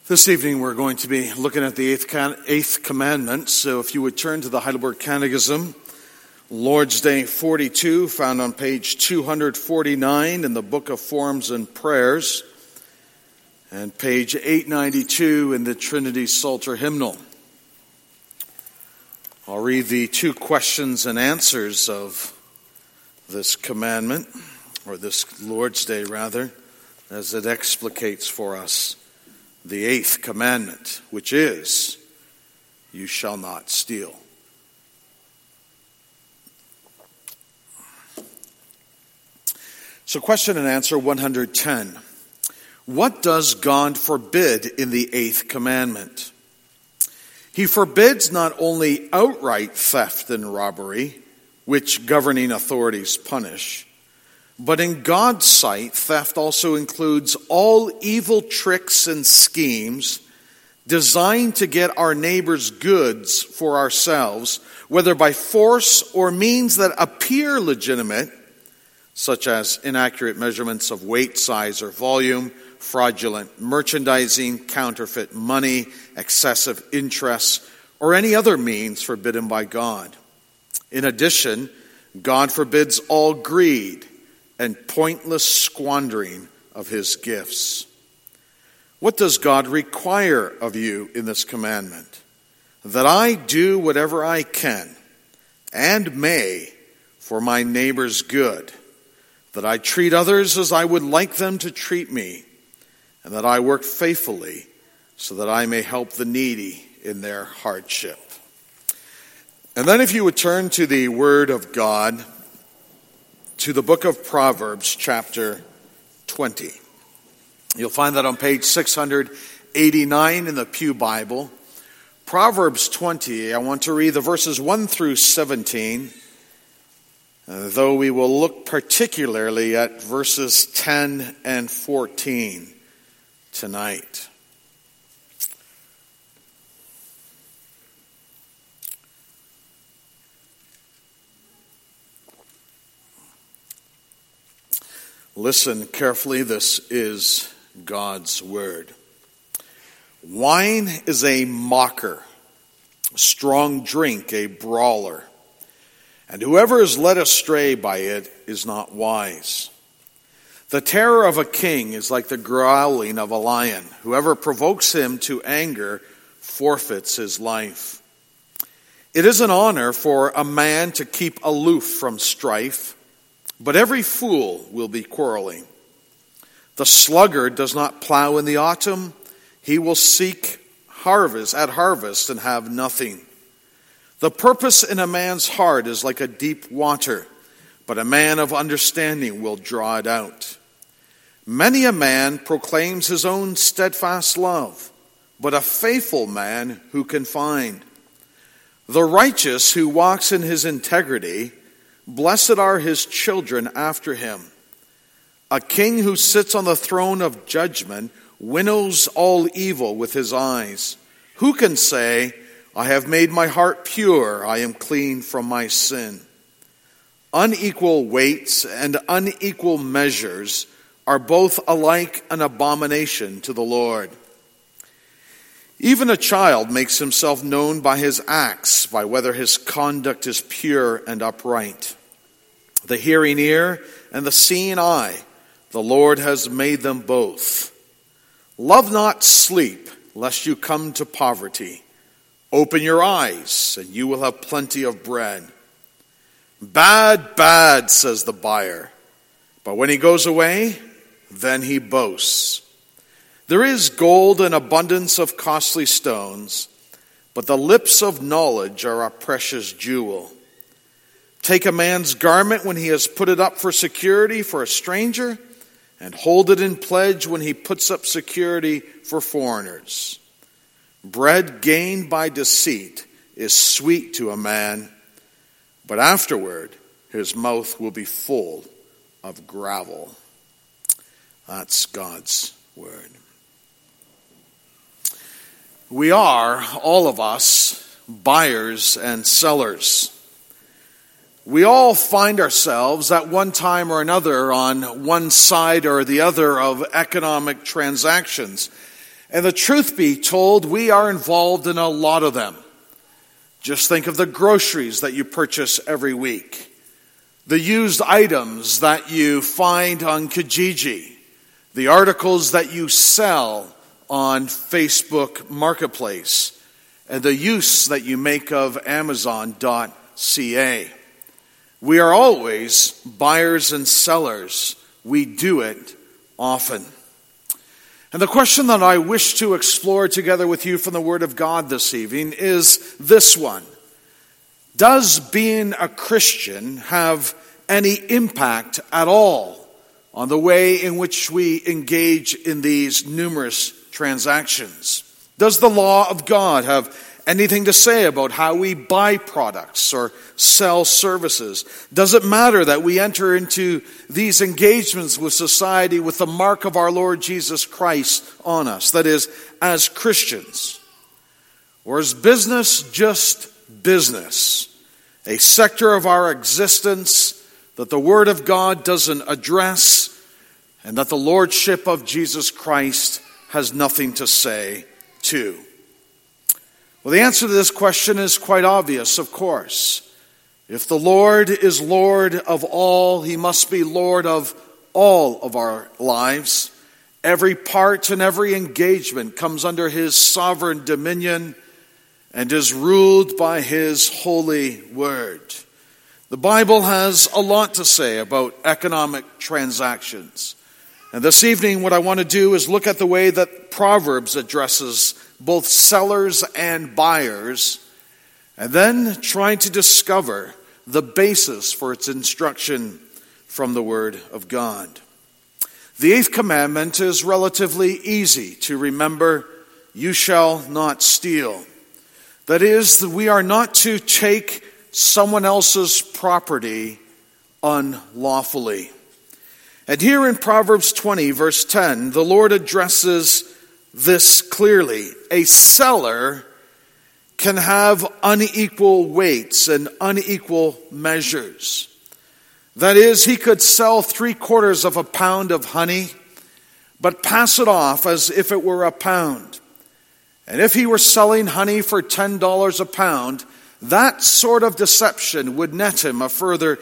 This evening we're going to be looking at the eighth commandment. So if you would turn to the Heidelberg Catechism, Lord's Day 42, found on page 249 in the Book of Forms and Prayers, and page 892 in the Trinity Psalter Hymnal. I'll read the two questions and answers of this commandment, or this Lord's Day rather, as it explicates for us the eighth commandment, which is, you shall not steal. So question and answer 110. What does God forbid in the eighth commandment? He forbids not only outright theft and robbery, which governing authorities punish, but in God's sight, theft also includes all evil tricks and schemes designed to get our neighbor's goods for ourselves, whether by force or means that appear legitimate, such as inaccurate measurements of weight, size, or volume, fraudulent merchandising, counterfeit money, excessive interest, or any other means forbidden by God. In addition, God forbids all greed and pointless squandering of his gifts. What does God require of you in this commandment? That I do whatever I can and may for my neighbor's good, that I treat others as I would like them to treat me, and that I work faithfully so that I may help the needy in their hardship. And then if you would turn to the Word of God, to the book of Proverbs, chapter 20. You'll find that on page 689 in the Pew Bible. Proverbs 20, I want to read the verses 1 through 17, though we will look particularly at verses 10 and 14 tonight. Listen carefully, this is God's word. Wine is a mocker, strong drink a brawler, and whoever is led astray by it is not wise. The terror of a king is like the growling of a lion. Whoever provokes him to anger forfeits his life. It is an honor for a man to keep aloof from strife, but every fool will be quarreling. The sluggard does not plow in the autumn. He will seek harvest and have nothing. The purpose in a man's heart is like a deep water, but a man of understanding will draw it out. Many a man proclaims his own steadfast love, but a faithful man who can find? The righteous who walks in his integrity, blessed are his children after him. A king who sits on the throne of judgment winnows all evil with his eyes. Who can say, I have made my heart pure, I am clean from my sin? Unequal weights and unequal measures are both alike an abomination to the Lord. Even a child makes himself known by his acts, by whether his conduct is pure and upright. The hearing ear and the seeing eye, the Lord has made them both. Love not sleep, lest you come to poverty. Open your eyes, and you will have plenty of bread. Bad, bad, says the buyer, but when he goes away, then he boasts. There is gold and abundance of costly stones, but the lips of knowledge are a precious jewel. Take a man's garment when he has put it up for security for a stranger, and hold it in pledge when he puts up security for foreigners. Bread gained by deceit is sweet to a man, but afterward his mouth will be full of gravel. That's God's word. We are, all of us, buyers and sellers. We all find ourselves at one time or another on one side or the other of economic transactions. And the truth be told, we are involved in a lot of them. Just think of the groceries that you purchase every week, the used items that you find on Kijiji, the articles that you sell on Facebook Marketplace, and the use that you make of Amazon.ca. We are always buyers and sellers. We do it often. And the question that I wish to explore together with you from the Word of God this evening is this one. Does being a Christian have any impact at all on the way in which we engage in these numerous transactions? Does the law of God have anything to say about how we buy products or sell services? Does it matter that we enter into these engagements with society with the mark of our Lord Jesus Christ on us? That is, as Christians. Or is business just business? A sector of our existence that the Word of God doesn't address, and that the Lordship of Jesus Christ has nothing to say to? Well, the answer to this question is quite obvious, of course. If the Lord is Lord of all, He must be Lord of all of our lives. Every part and every engagement comes under His sovereign dominion and is ruled by His holy word. The Bible has a lot to say about economic transactions. And this evening, what I want to do is look at the way that Proverbs addresses both sellers and buyers, and then try to discover the basis for its instruction from the Word of God. The 8th commandment is relatively easy to remember. You shall not steal. That is, that we are not to take someone else's property unlawfully. And here in Proverbs 20, verse 10, the Lord addresses this clearly. A seller can have unequal weights and unequal measures. That is, he could sell 3/4 of a pound of honey, but pass it off as if it were a pound. And if he were selling honey for $10 a pound, that sort of deception would net him a further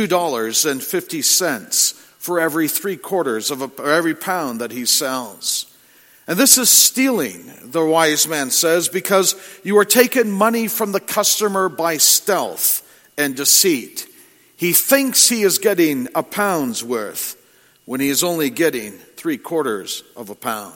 $2.50 for every 3/4 of every pound that he sells. And this is stealing, the wise man says, because you are taking money from the customer by stealth and deceit. He thinks he is getting a pound's worth when he is only getting 3/4 of a pound.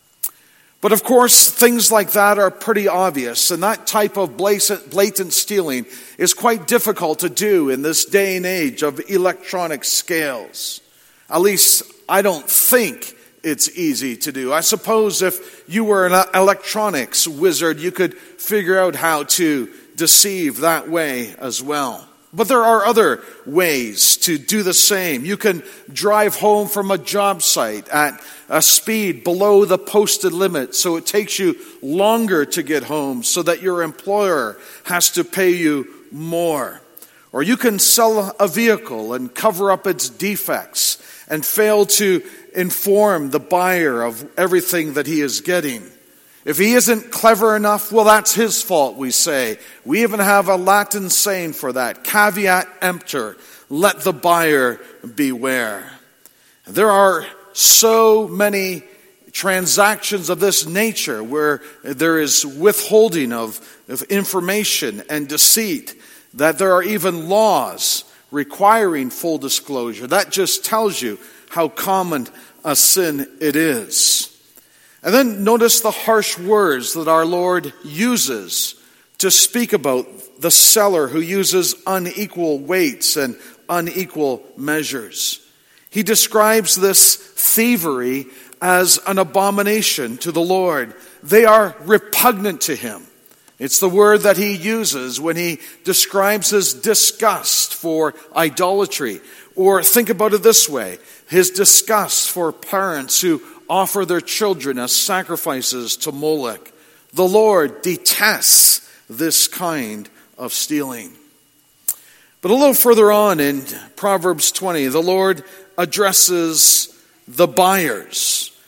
But of course, things like that are pretty obvious, and that type of blatant stealing is quite difficult to do in this day and age of electronic scales. At least, I don't think it's easy to do. I suppose if you were an electronics wizard, you could figure out how to deceive that way as well. But there are other ways to do the same. You can drive home from a job site at a speed below the posted limit, so it takes you longer to get home so that your employer has to pay you more. Or you can sell a vehicle and cover up its defects and fail to inform the buyer of everything that he is getting. If he isn't clever enough, well, that's his fault, we say. We even have a Latin saying for that, caveat emptor, let the buyer beware. There are so many transactions of this nature where there is withholding of information and deceit, that there are even laws requiring full disclosure. That just tells you how common a sin it is. And then notice the harsh words that our Lord uses to speak about the seller who uses unequal weights and unequal measures. He describes this thievery as an abomination to the Lord. They are repugnant to him. It's the word that he uses when he describes his disgust for idolatry. Or think about it this way, his disgust for parents who offer their children as sacrifices to Molech. The Lord detests this kind of stealing. But a little further on in Proverbs 20, the Lord addresses the buyers.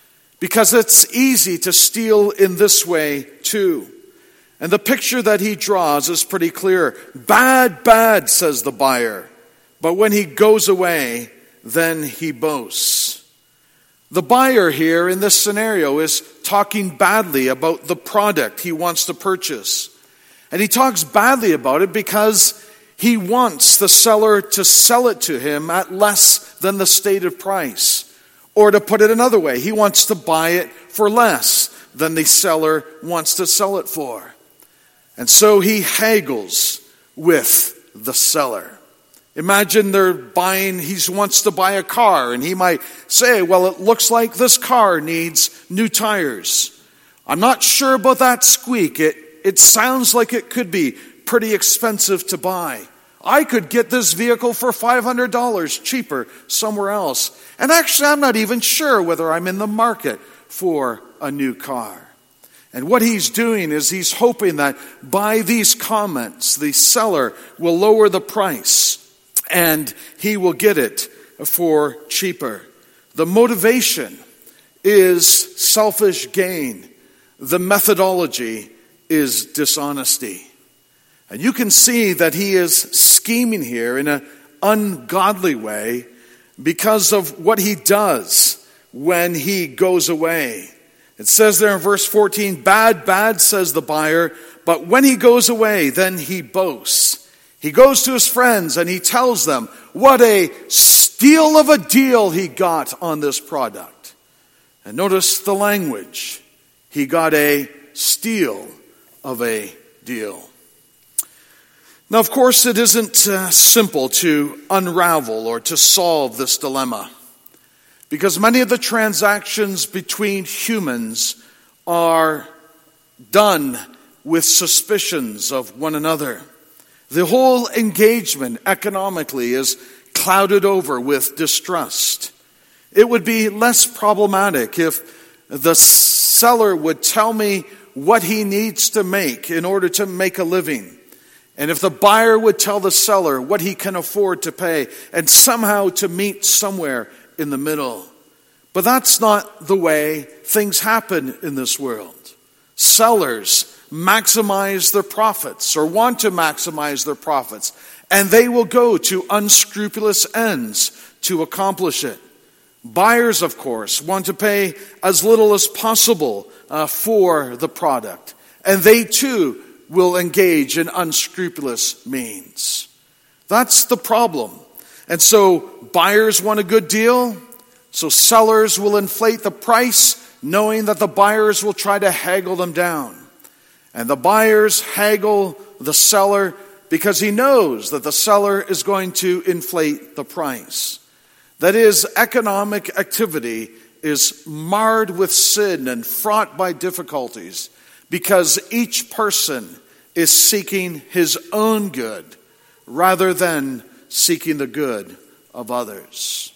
because it's easy to steal in this way too. And the picture that he draws is pretty clear. Bad, bad, says the buyer. But when he goes away, then he boasts. The buyer here in this scenario is talking badly about the product he wants to purchase. And he talks badly about it because he wants the seller to sell it to him at less than the stated price. Or to put it another way, he wants to buy it for less than the seller wants to sell it for. And so he haggles with the seller. Imagine he wants to buy a car, and he might say, well, it looks like this car needs new tires. I'm not sure about that squeak. It sounds like it could be pretty expensive to buy. I could get this vehicle for $500 cheaper somewhere else. And actually, I'm not even sure whether I'm in the market for a new car. And what he's doing is he's hoping that by these comments, the seller will lower the price and he will get it for cheaper. The motivation is selfish gain. The methodology is dishonesty. And you can see that he is scheming here in an ungodly way because of what he does when he goes away. It says there in verse 14, bad, bad, says the buyer, but when he goes away, then he boasts. He goes to his friends and he tells them what a steal of a deal he got on this product. And notice the language. He got a steal of a deal. Now, of course, it isn't simple to unravel or to solve this dilemma, because many of the transactions between humans are done with suspicions of one another. The whole engagement economically is clouded over with distrust. It would be less problematic if the seller would tell me what he needs to make in order to make a living. And if the buyer would tell the seller what he can afford to pay and somehow to meet somewhere in the middle. But that's not the way things happen in this world. Sellers maximize their profits or want to maximize their profits, and they will go to unscrupulous ends to accomplish it. Buyers, of course, want to pay as little as possible for the product, and they too will engage in unscrupulous means. That's the problem. And so buyers want a good deal, so sellers will inflate the price, knowing that the buyers will try to haggle them down. And the buyers haggle the seller because he knows that the seller is going to inflate the price. That is, economic activity is marred with sin and fraught by difficulties because each person is seeking his own good rather than seeking the good of others.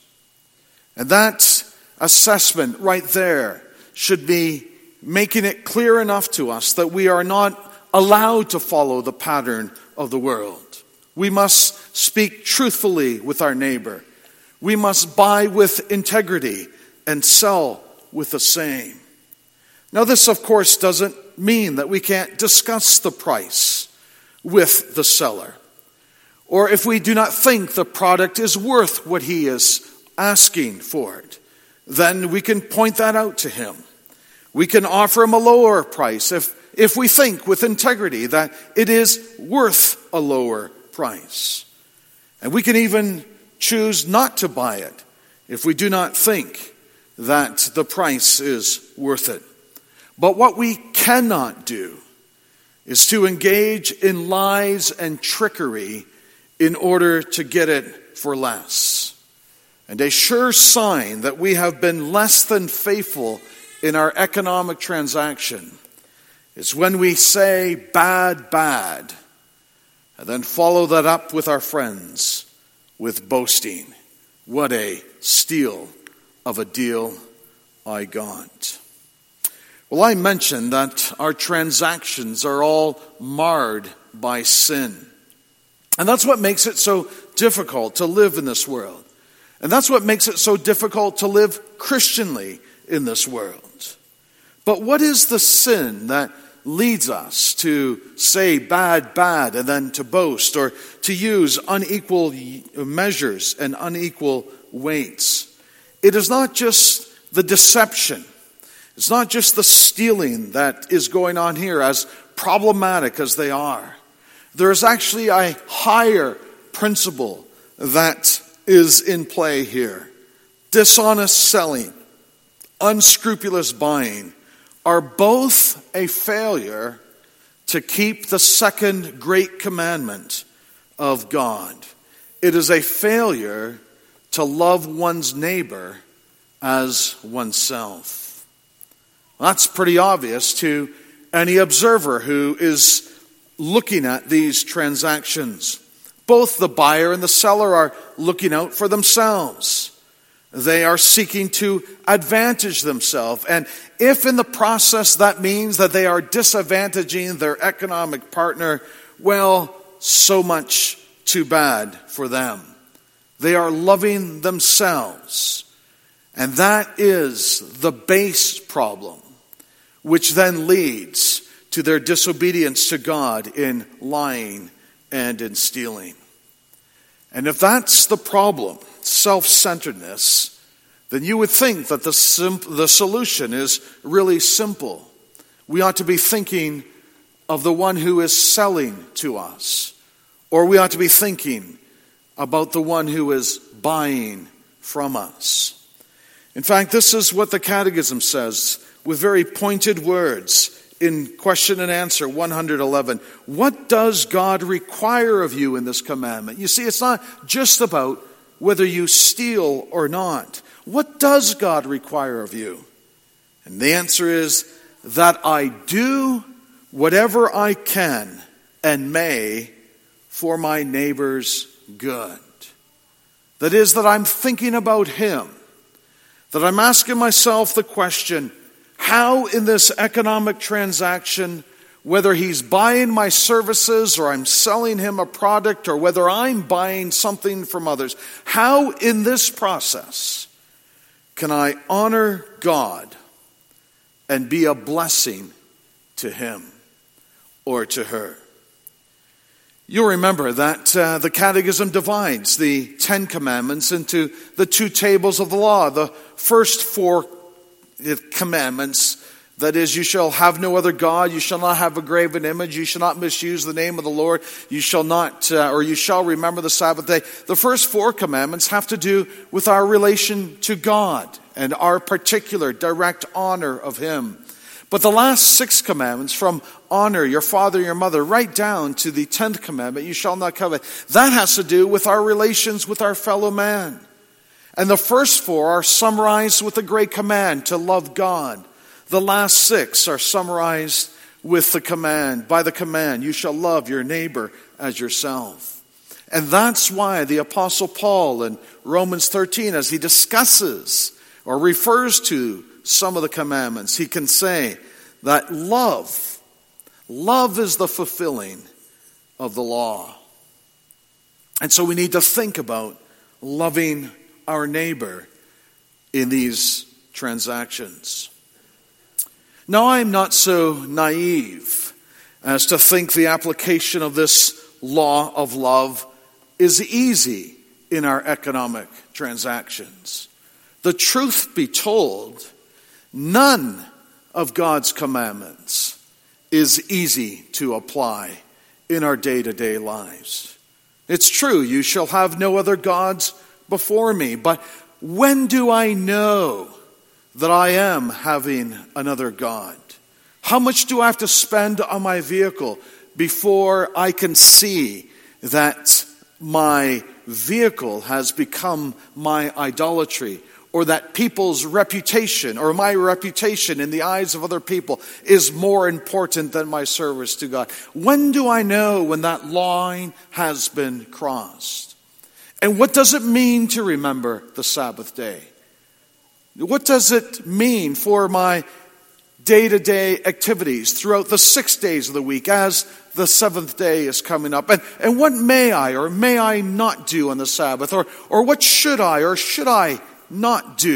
And that assessment right there should be making it clear enough to us that we are not allowed to follow the pattern of the world. We must speak truthfully with our neighbor. We must buy with integrity and sell with the same. Now, this, of course, doesn't mean that we can't discuss the price with the seller. Or if we do not think the product is worth what he is asking for it, then we can point that out to him. We can offer him a lower price if we think with integrity that it is worth a lower price. And we can even choose not to buy it if we do not think that the price is worth it. But what we cannot do is to engage in lies and trickery in order to get it for less. And a sure sign that we have been less than faithful in our economic transaction is when we say bad, bad, and then follow that up with our friends with boasting. What a steal of a deal I got. Well, I mentioned that our transactions are all marred by sin. And that's what makes it so difficult to live in this world. And that's what makes it so difficult to live Christianly in this world. But what is the sin that leads us to say bad, bad, and then to boast, or to use unequal measures and unequal weights? It is not just the deception. It's not just the stealing that is going on here, as problematic as they are. There is actually a higher principle that is in play here. Dishonest selling, unscrupulous buying are both a failure to keep the second great commandment of God. It is a failure to love one's neighbor as oneself. That's pretty obvious to any observer who is looking at these transactions. Both the buyer and the seller are looking out for themselves. They are seeking to advantage themselves. And if in the process that means that they are disadvantaging their economic partner, well, so much too bad for them. They are loving themselves. And that is the base problem, which then leads to their disobedience to God in lying and in stealing. And if that's the problem, self-centeredness, then you would think that the solution is really simple. We ought to be thinking of the one who is selling to us, or we ought to be thinking about the one who is buying from us. In fact, this is what the Catechism says with very pointed words in question and answer 111. What does God require of you in this commandment? You see, it's not just about whether you steal or not. What does God require of you? And the answer is that I do whatever I can and may for my neighbor's good. That is, that I'm thinking about him. That I'm asking myself the question, how in this economic transaction, whether he's buying my services or I'm selling him a product or whether I'm buying something from others, how in this process can I honor God and be a blessing to him or to her? You'll remember that the Catechism divides the 10 Commandments into the 2 tables of the law. The first 4 commandments, that is, you shall have no other God, you shall not have a graven image, you shall not misuse the name of the Lord, you shall not, or you shall remember the Sabbath day. The first 4 commandments have to do with our relation to God and our particular direct honor of him. But the last 6 commandments, from honor your father and your mother right down to the 10th commandment, you shall not covet, that has to do with our relations with our fellow man. And the first 4 are summarized with the great command to love God. The last 6 are summarized with the command, by the command, you shall love your neighbor as yourself. And that's why the Apostle Paul in Romans 13, as he discusses or refers to some of the commandments, he can say that love is the fulfilling of the law. And so we need to think about loving our neighbor in these transactions. Now, I'm not so naive as to think the application of this law of love is easy in our economic transactions. The truth be told, none of God's commandments is easy to apply in our day-to-day lives. It's true, you shall have no other gods before me, but when do I know that I am having another God? How much do I have to spend on my vehicle before I can see that my vehicle has become my idolatry, or that people's reputation or my reputation in the eyes of other people is more important than my service to God? When do I know when that line has been crossed? And what does it mean to remember the Sabbath day? What does it mean for my day-to-day activities throughout the 6 days of the week as the 7th day is coming up? And what may I or may I not do on the Sabbath? Or what should I or should I not do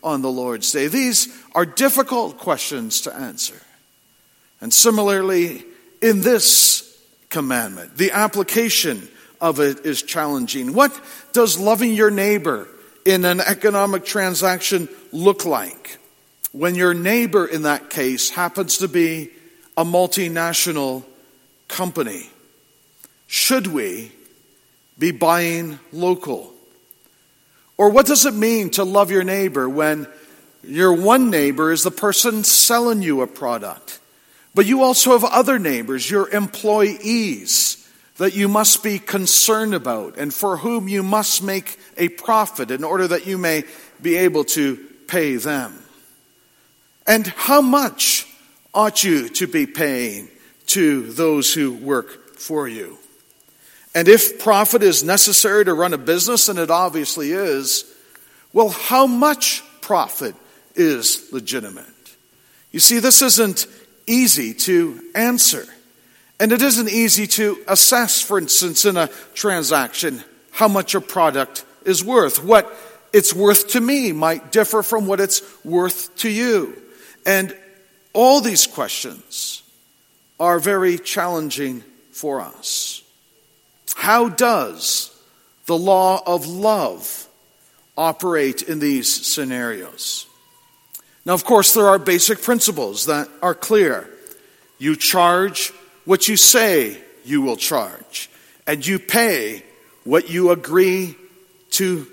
on the Lord's Day? These are difficult questions to answer. And similarly, in this commandment, the application of it is challenging. What does loving your neighbor in an economic transaction look like when your neighbor in that case happens to be a multinational company? Should we be buying local? Or what does it mean to love your neighbor when your one neighbor is the person selling you a product, but you also have other neighbors, your employees, that you must be concerned about and for whom you must make a profit in order that you may be able to pay them? And how much ought you to be paying to those who work for you? And if profit is necessary to run a business, and it obviously is, well, how much profit is legitimate? You see, this isn't easy to answer. And it isn't easy to assess, for instance, in a transaction, how much a product is worth. What it's worth to me might differ from what it's worth to you. And all these questions are very challenging for us. How does the law of love operate in these scenarios? Now, of course, there are basic principles that are clear. You charge what you say you will charge, and you pay what you've agreed to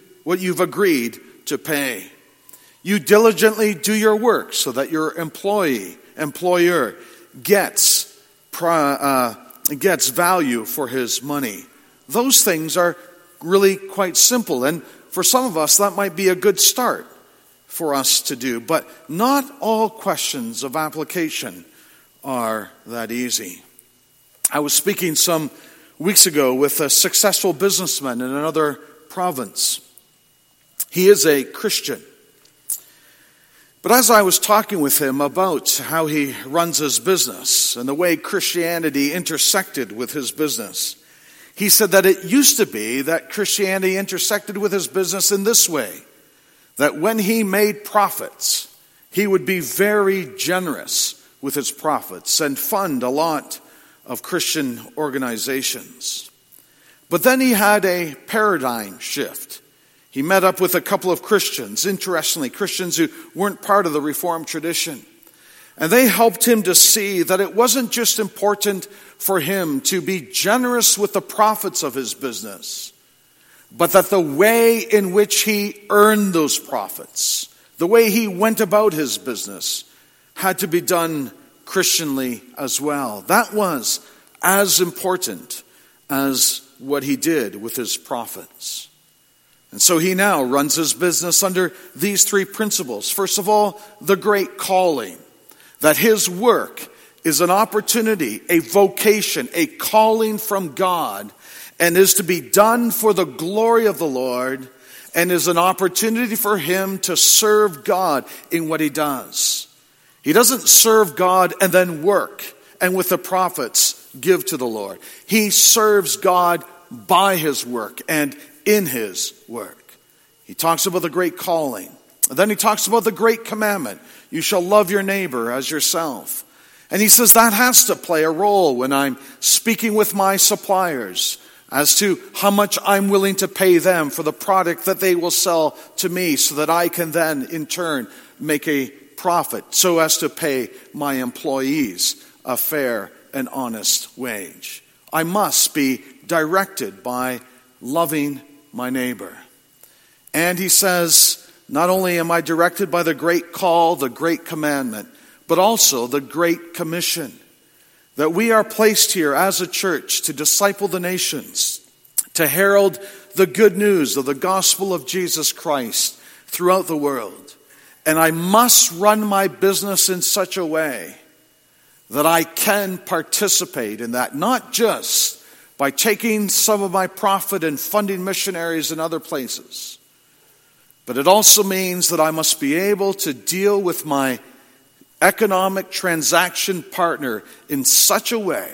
pay. You diligently do your work so that your employer gets value for his money. Those things are really quite simple, and for some of us that might be a good start for us to do, but not all questions of application are that easy. I was speaking some weeks ago with a successful businessman in another province. He is a Christian. But as I was talking with him about how he runs his business and the way Christianity intersected with his business, he said that it used to be that Christianity intersected with his business in this way, that when he made profits, he would be very generous with his profits and fund a lot of Christian organizations. But then he had a paradigm shift. He met up with a couple of Christians, interestingly, Christians who weren't part of the Reformed tradition. And they helped him to see that it wasn't just important for him to be generous with the profits of his business, but that the way in which he earned those profits, the way he went about his business, had to be done Christianly as well. That was as important as what he did with his profits. And so he now runs his business under these three principles. First of all, the great calling, that his work is an opportunity, a vocation, a calling from God, and is to be done for the glory of the Lord, and is an opportunity for him to serve God in what he does. He doesn't serve God and then work, and with the profits give to the Lord. He serves God by his work and in his work. He talks about the great calling. And then he talks about the great commandment. You shall love your neighbor as yourself. And he says that has to play a role when I'm speaking with my suppliers as to how much I'm willing to pay them for the product that they will sell to me, so that I can then in turn make a profit so as to pay my employees a fair and honest wage. I must be directed by loving my neighbor. And he says, not only am I directed by the great call, the great commandment, but also the great commission, that we are placed here as a church to disciple the nations, to herald the good news of the gospel of Jesus Christ throughout the world. And I must run my business in such a way that I can participate in that, not just by taking some of my profit and funding missionaries in other places, but it also means that I must be able to deal with my economic transaction partner in such a way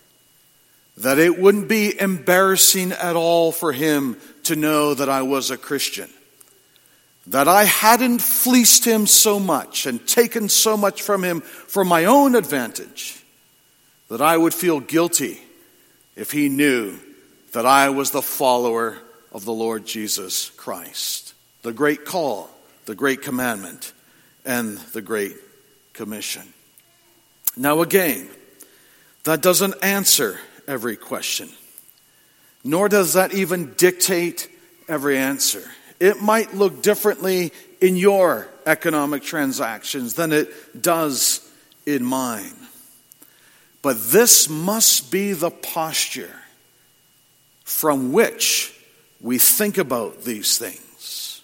that it wouldn't be embarrassing at all for him to know that I was a Christian. that I hadn't fleeced him so much and taken so much from him for my own advantage, that I would feel guilty if he knew that I was the follower of the Lord Jesus Christ. The great call, the great commandment, and the great commission. Now again, that doesn't answer every question, nor does that even dictate every answer. It might look differently in your economic transactions than it does in mine. But this must be the posture from which we think about these things.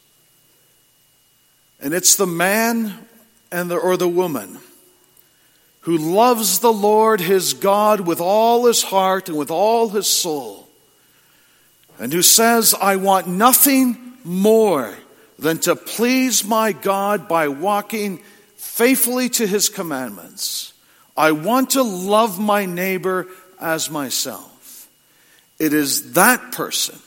And it's the man or the woman who loves the Lord his God with all his heart and with all his soul, and who says, I want nothing more than to please my God by walking faithfully to his commandments. I want to love my neighbor as myself. It is that person,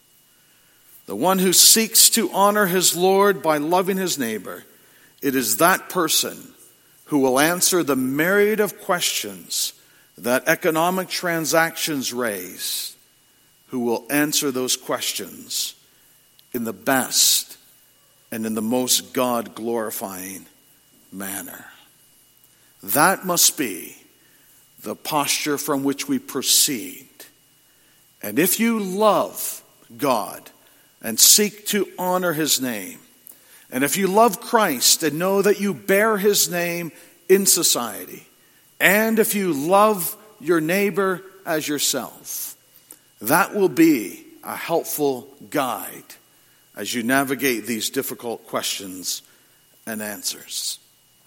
the one who seeks to honor his Lord by loving his neighbor, it is that person who will answer the myriad of questions that economic transactions raise, who will answer those questions in the best and in the most God-glorifying manner. That must be the posture from which we proceed. And if you love God and seek to honor his name, and if you love Christ and know that you bear his name in society, and if you love your neighbor as yourself, that will be a helpful guide as you navigate these difficult questions and answers.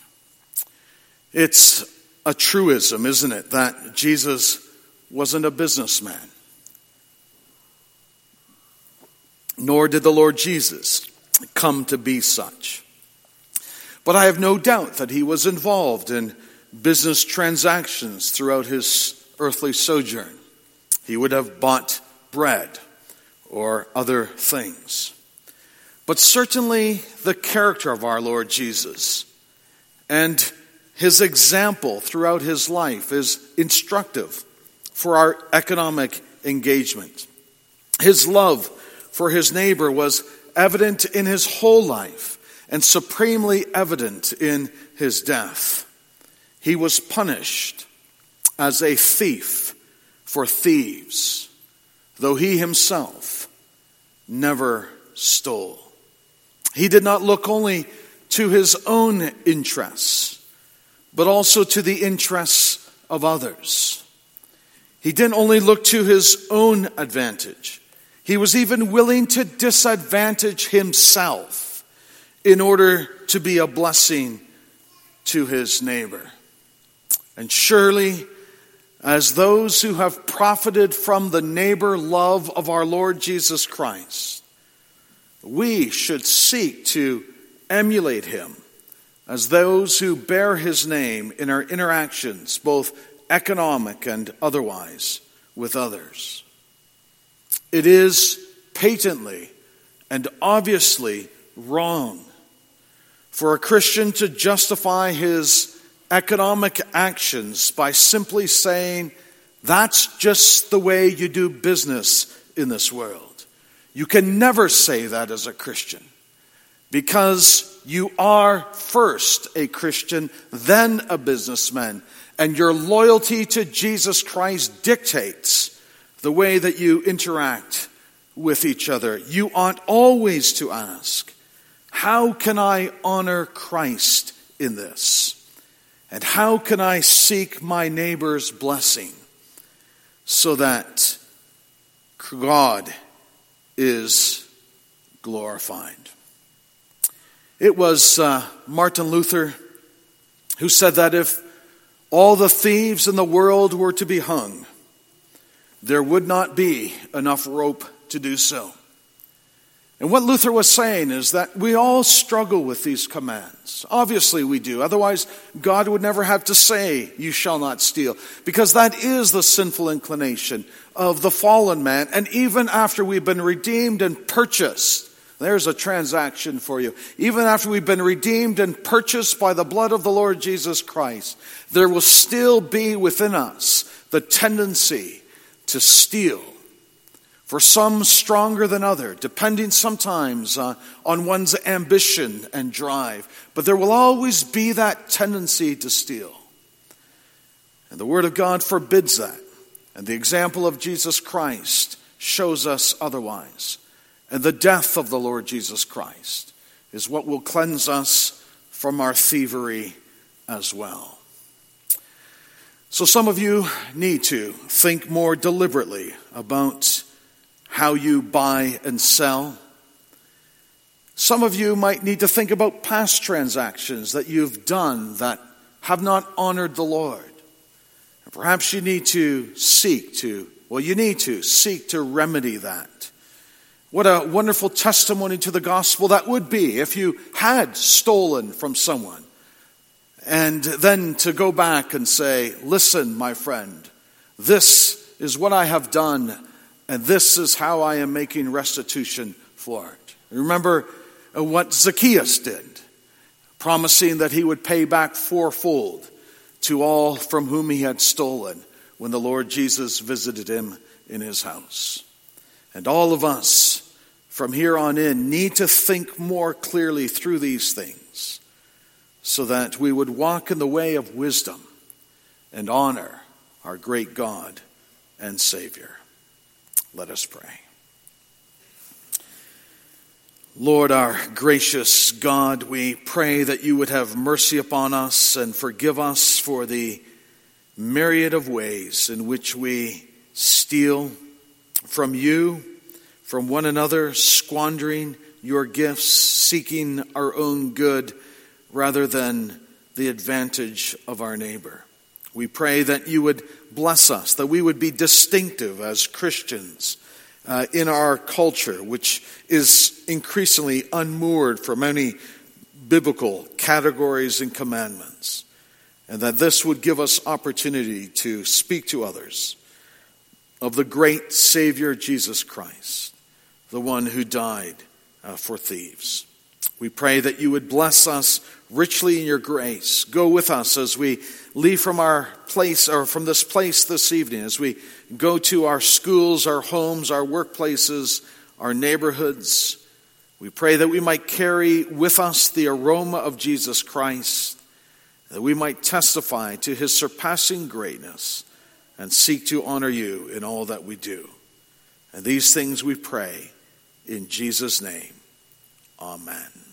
It's a truism, isn't it, that Jesus wasn't a businessman. Nor did the Lord Jesus come to be such. But I have no doubt that he was involved in business transactions throughout his earthly sojourn. He would have bought bread or other things. But certainly the character of our Lord Jesus and his example throughout his life is instructive for our economic engagement. His love for his neighbor was evident in his whole life and supremely evident in his death. He was punished as a thief for thieves, though he himself never stole. He did not look only to his own interests, but also to the interests of others. He didn't only look to his own advantage. He was even willing to disadvantage himself in order to be a blessing to his neighbor. And surely, as those who have profited from the neighbor love of our Lord Jesus Christ, we should seek to emulate him as those who bear his name in our interactions, both economic and otherwise, with others. It is patently and obviously wrong for a Christian to justify his economic actions by simply saying, that's just the way you do business in this world. You can never say that as a Christian, because you are first a Christian, then a businessman, and your loyalty to Jesus Christ dictates the way that you interact with each other. You ought always to ask, how can I honor Christ in this? And how can I seek my neighbor's blessing so that God is glorified? It was Martin Luther who said that if all the thieves in the world were to be hung, there would not be enough rope to do so. And what Luther was saying is that we all struggle with these commands. Obviously we do. Otherwise, God would never have to say, you shall not steal. Because that is the sinful inclination of the fallen man. And even after we've been redeemed and purchased There's a transaction for you. Even after we've been redeemed and purchased by the blood of the Lord Jesus Christ, there will still be within us the tendency to steal. For some stronger than other, depending sometimes on one's ambition and drive. But there will always be that tendency to steal. And the Word of God forbids that. And the example of Jesus Christ shows us otherwise. And the death of the Lord Jesus Christ is what will cleanse us from our thievery as well. So some of you need to think more deliberately about how you buy and sell. Some of you might need to think about past transactions that you've done that have not honored the Lord. And perhaps you need to seek to remedy that. What a wonderful testimony to the gospel that would be if you had stolen from someone. And then to go back and say, listen, my friend, this is what I have done, and this is how I am making restitution for it. Remember what Zacchaeus did, promising that he would pay back fourfold to all from whom he had stolen when the Lord Jesus visited him in his house. And all of us from here on in need to think more clearly through these things so that we would walk in the way of wisdom and honor our great God and Savior. Let us pray. Lord, our gracious God, we pray that you would have mercy upon us and forgive us for the myriad of ways in which we steal from you, from one another, squandering your gifts, seeking our own good rather than the advantage of our neighbor. We pray that you would bless us, that we would be distinctive as Christians in our culture, which is increasingly unmoored from any biblical categories and commandments, and that this would give us opportunity to speak to others of the great Savior Jesus Christ, the one who died for thieves. We pray that you would bless us richly in your grace. Go with us as we leave from our place, or from this place this evening, as we go to our schools, our homes, our workplaces, our neighborhoods. We pray that we might carry with us the aroma of Jesus Christ, that we might testify to his surpassing greatness and seek to honor you in all that we do. And these things we pray in Jesus' name. Amen.